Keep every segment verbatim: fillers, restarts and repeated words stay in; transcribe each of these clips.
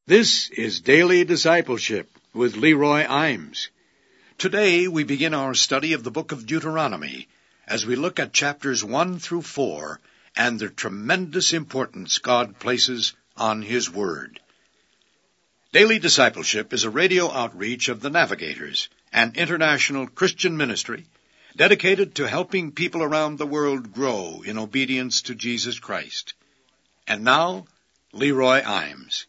This is Daily Discipleship with Leroy Imes. Today we begin our study of the book of Deuteronomy as we look at chapters one through four and the tremendous importance God places on His Word. Daily Discipleship is a radio outreach of the Navigators, an international Christian ministry dedicated to helping people around the world grow in obedience to Jesus Christ. And now, Leroy Imes.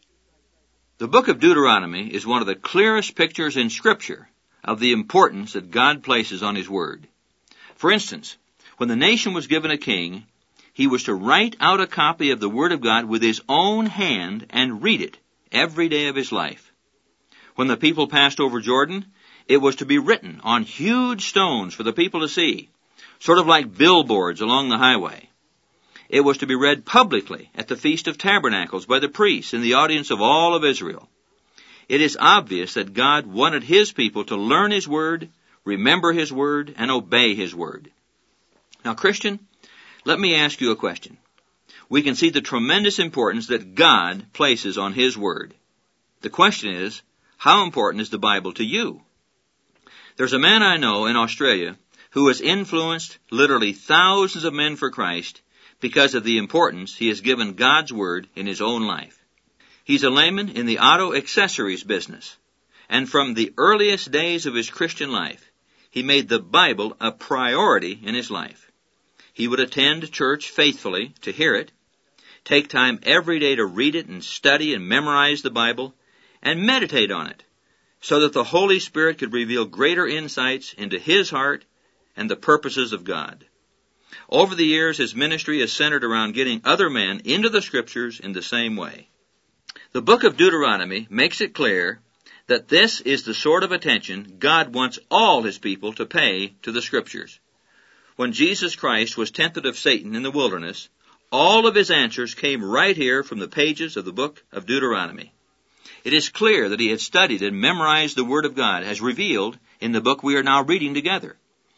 The book of Deuteronomy is one of the clearest pictures in Scripture of the importance that God places on His Word. For instance, when the nation was given a king, he was to write out a copy of the Word of God with his own hand and read it every day of his life. When the people passed over Jordan, it was to be written on huge stones for the people to see, sort of like billboards along the highway. It was to be read publicly at the Feast of Tabernacles by the priests in the audience of all of Israel. It is obvious that God wanted His people to learn His Word, remember His Word, and obey His Word. Now, Christian, let me ask you a question. We can see the tremendous importance that God places on His Word. The question is, how important is the Bible to you? There's a man I know in Australia who has influenced literally thousands of men for Christ because of the importance he has given God's Word in his own life. He's a layman in the auto accessories business, and from the earliest days of his Christian life, he made the Bible a priority in his life. He would attend church faithfully to hear it, take time every day to read it and study and memorize the Bible, and meditate on it, so that the Holy Spirit could reveal greater insights into his heart and the purposes of God. Over the years, his ministry is centered around getting other men into the Scriptures in the same way. The book of Deuteronomy makes it clear that this is the sort of attention God wants all His people to pay to the Scriptures. When Jesus Christ was tempted of Satan in the wilderness, all of His answers came right here from the pages of the book of Deuteronomy. It is clear that He had studied and memorized the Word of God as revealed in the book we are now reading together.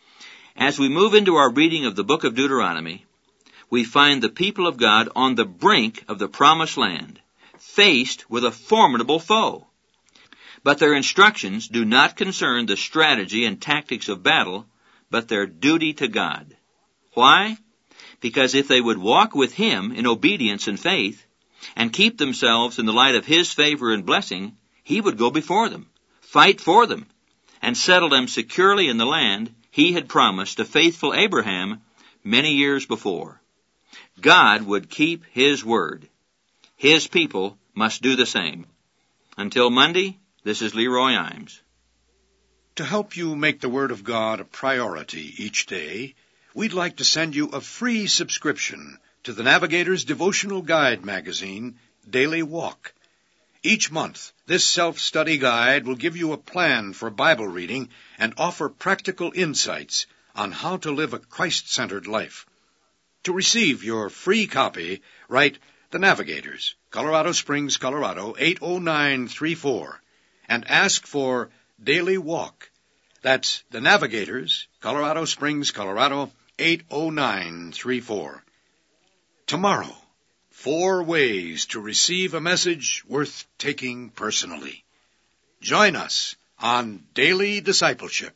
As we move into our reading of the book of Deuteronomy, we find the people of God on the brink of the promised land, faced with a formidable foe. But their instructions do not concern the strategy and tactics of battle, but their duty to God. Why? Because if they would walk with Him in obedience and faith, and keep themselves in the light of His favor and blessing, He would go before them, fight for them, and settle them securely in the land He had promised to faithful Abraham many years before. God would keep His word. His people must do the same. Until Monday, this is Leroy Imes. To help you make the Word of God a priority each day, we'd like to send you a free subscription to the Navigator's devotional guide magazine, Daily Walk. Each month, this self-study guide will give you a plan for Bible reading and offer practical insights on how to live a Christ-centered life. To receive your free copy, write The Navigators, Colorado Springs, Colorado, eight oh nine three four, and ask for Daily Walk. That's The Navigators, Colorado Springs, Colorado, eight oh nine three four. Tomorrow, four ways to receive a message worth taking personally. Join us on Daily Discipleship.